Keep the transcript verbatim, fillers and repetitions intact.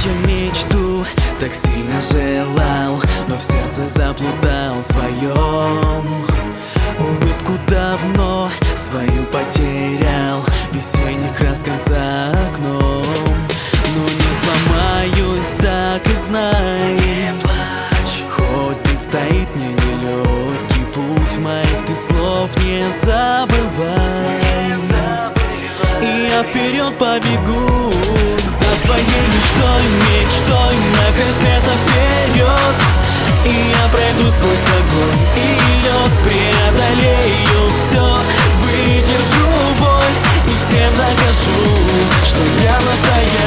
я мечту так сильно желал, но в сердце заплутал своем. Улыбку давно свою потерял, весенних красках за окном. Но не сломаюсь, так и знай, не плачь. Хоть предстоит мне нелегкий путь, в моих ты слов не забывай, не забывай. И я вперед побегу за своей мечтой, мечтой на край света вперед. И я пройду сквозь огонь и лед, преодолею все, выдержу боль и всем докажу, что я настоящий.